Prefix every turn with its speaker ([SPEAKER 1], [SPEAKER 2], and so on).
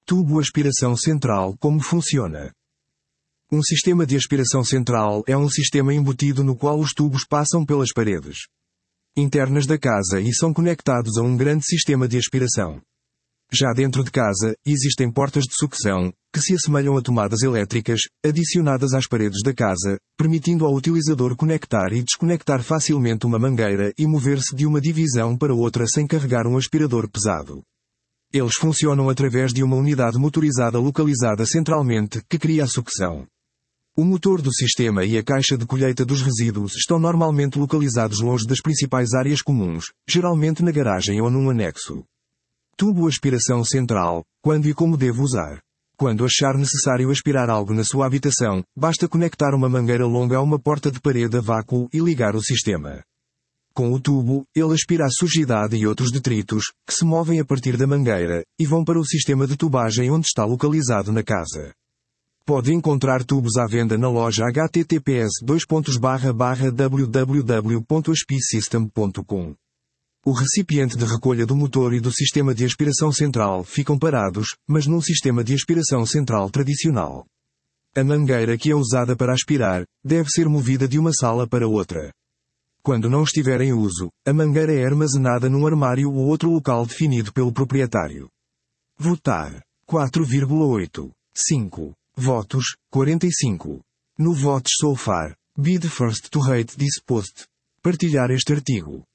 [SPEAKER 1] Tubo aspiração central. Como funciona? Um sistema de aspiração central é um sistema embutido no qual os tubos passam pelas paredes internas da casa e são conectados a um grande sistema de aspiração. Já dentro de casa, existem portas de sucção, que se assemelham a tomadas elétricas, adicionadas às paredes da casa, permitindo ao utilizador conectar e desconectar facilmente uma mangueira e mover-se de uma divisão para outra sem carregar um aspirador pesado. Eles funcionam através de uma unidade motorizada localizada centralmente, que cria a sucção. O motor do sistema e a caixa de colheita dos resíduos estão normalmente localizados longe das principais áreas comuns, geralmente na garagem ou num anexo. Tubo aspiração central. Quando e como devo usar? Quando achar necessário aspirar algo na sua habitação, basta conectar uma mangueira longa a uma porta de parede a vácuo e ligar o sistema. Com o tubo, ele aspira a sujidade e outros detritos, que se movem a partir da mangueira, e vão para o sistema de tubagem onde está localizado na casa. Pode encontrar tubos à venda na loja https://www.aspisystem.com. O recipiente de recolha do motor e do sistema de aspiração central ficam parados, mas num sistema de aspiração central tradicional. A mangueira que é usada para aspirar, deve ser movida de uma sala para outra. Quando não estiver em uso, a mangueira é armazenada num armário ou outro local definido pelo proprietário. Votar. 4,8. 5. Votos, 45. No Votes So Far. Be the first to rate this post. Partilhar este artigo.